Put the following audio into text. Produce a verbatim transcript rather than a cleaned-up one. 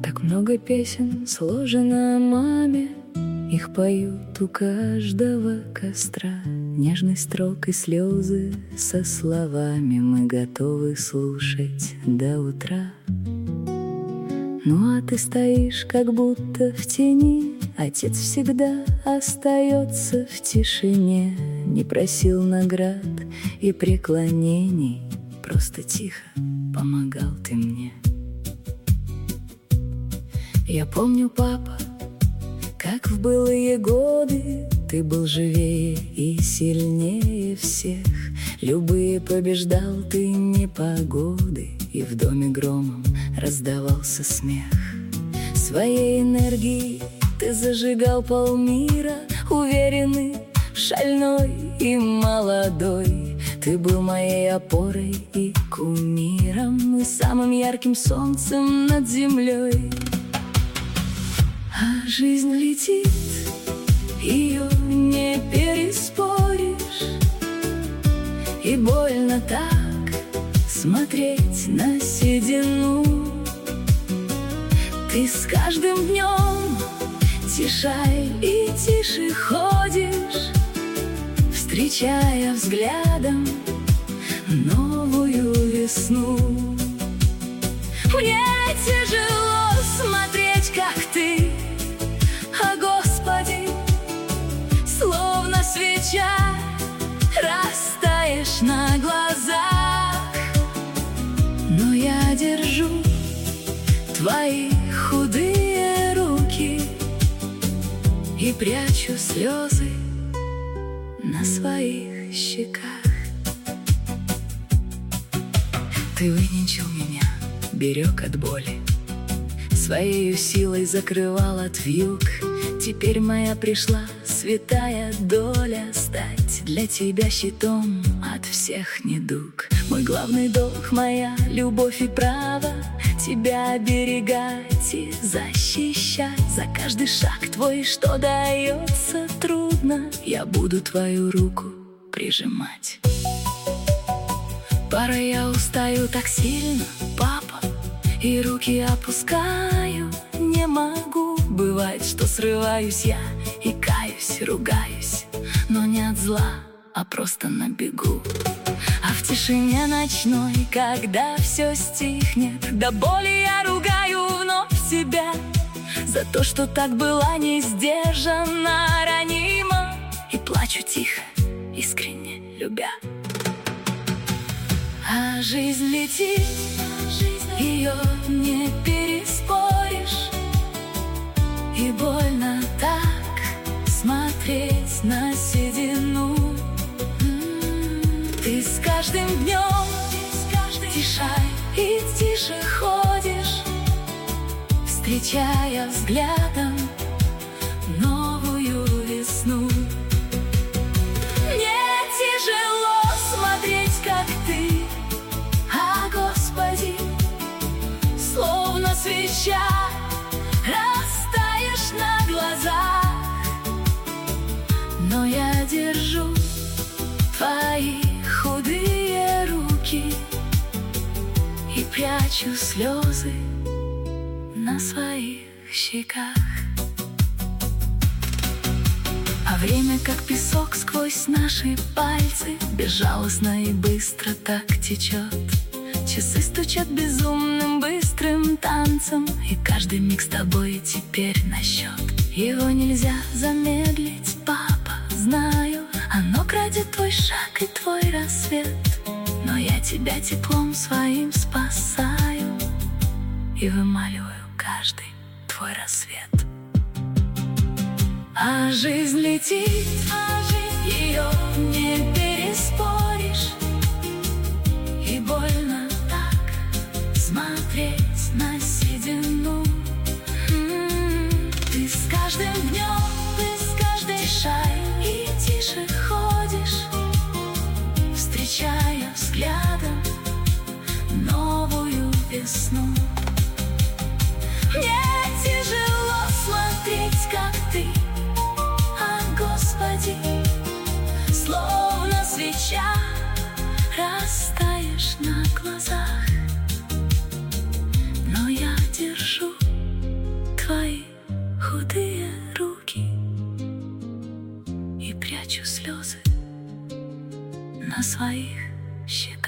Так много песен сложено о маме, их поют у каждого костра. Нежный строк и слезы со словами мы готовы слушать до утра. Ну а ты стоишь как будто в тени, отец всегда остается в тишине. Не просил наград и преклонений, просто тихо помогал ты мне. Я помню, папа, как в былые годы ты был живее и сильнее всех. Любые побеждал ты непогоды, и в доме громом раздавался смех. Своей энергией ты зажигал полмира, уверенный, шальной и молодой. Ты был моей опорой и кумиром, и самым ярким солнцем над землей. А жизнь летит, ее не переспоришь, и больно так смотреть на седину. Ты с каждым днем тишай и тише ходишь, встречая взглядом новую весну. Мне тяжело смотреть, как ты, о Господи, словно свеча, растаешь на глазах. Но я держу твои худые руки и прячу слезы на своих щеках. Ты выненчил меня, берег от боли, своею силой закрывал от вьюг. Теперь моя пришла святая доля стать для тебя щитом от всех недуг. Мой главный долг, моя любовь и право тебя оберегать и защищать. За каждый шаг твой, что дается трудно, я буду твою руку прижимать. Порой я устаю так сильно, папа, и руки опускаю, не могу. Бывает, что срываюсь я и каюсь, ругаюсь, но не от зла, а просто на бегу. А в тишине ночной, когда все стихнет, до боли я ругаю вновь себя за то, что так была не сдержана, ранима, и плачу тихо, искренне любя. А жизнь летит, ее не переспоришь, и больно так смотреть на седину. Ты с каждым днем тишай и тише ходишь, встречая взглядом новую весну. Мне тяжело смотреть, как ты, о Господи, словно свеча, растаешь на глазах. Но я держу твои худые руки и прячу слезы на своих щеках. А время, как песок, сквозь наши пальцы безжалостно и быстро так течет. Часы стучат безумным быстрым танцем, и каждый миг с тобой теперь на счет. Его нельзя замедлить, папа, знаю, оно крадет твой шаг и твой рассвет. Но я тебя теплом своим спасаю и вымаливаю каждый твой рассвет. А жизнь летит, ее не переспоришь, и больно так смотреть на седину. Ты с каждым днем, ты с каждой тишай и тише ходишь, встречая взглядом новую весну. Мне тяжело смотреть, как ты, о Господи, словно свеча, растаешь на глазах. Но я держу твои худые руки и прячу слезы на своих щеках.